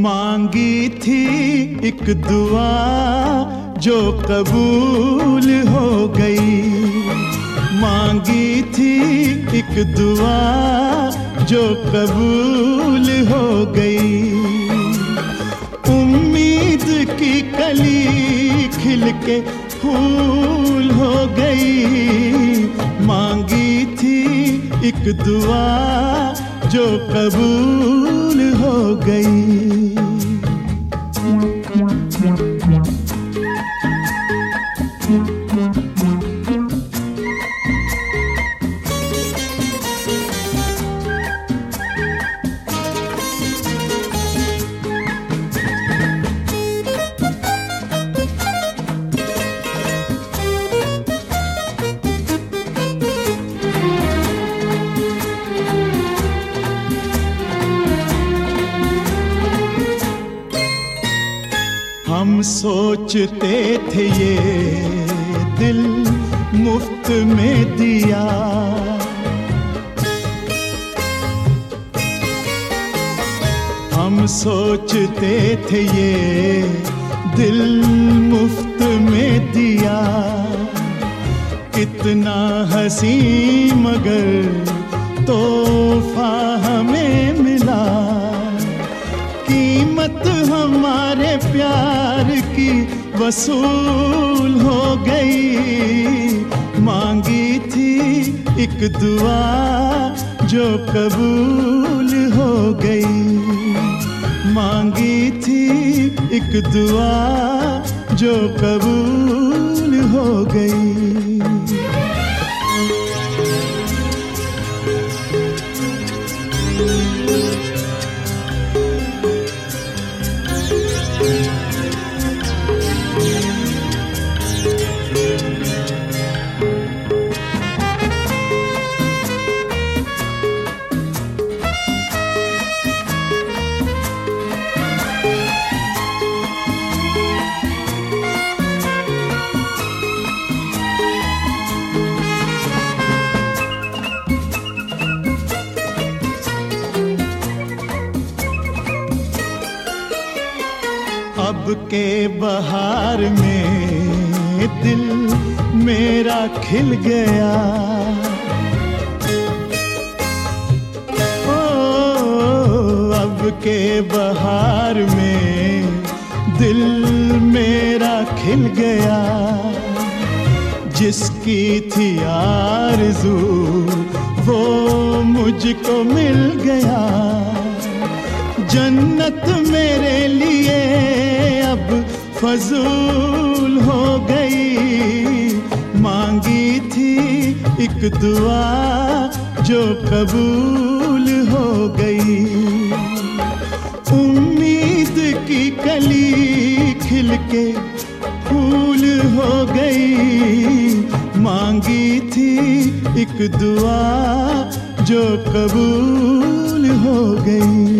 मांगी थी एक दुआ जो कबूल हो गई। मांगी थी एक दुआ जो कबूल हो गई। उम्मीद की कली खिल के फूल हो गई। मांगी थी एक दुआ जो कबूल हो गई। हम सोचते थे ये दिल मुफ्त में दिया। हम सोचते थे ये दिल मुफ्त में दिया। कितना हंसी मगर तोहफा हमें मिला। कीमत हमारे प्यार की वसूल हो गई। मांगी थी एक दुआ जो कबूल हो गई। मांगी थी एक दुआ जो कबूल हो गई। अब के बहार में दिल मेरा खिल गया। ओ अब के बहार में दिल मेरा खिल गया। जिसकी थी आरज़ू वो मुझको मिल गया। जन्नत मेरे लिए अब फजूल हो गई। मांगी थी एक दुआ जो कबूल हो गई। उम्मीद की कली खिल के फूल हो गई। मांगी थी एक दुआ जो कबूल हो गई।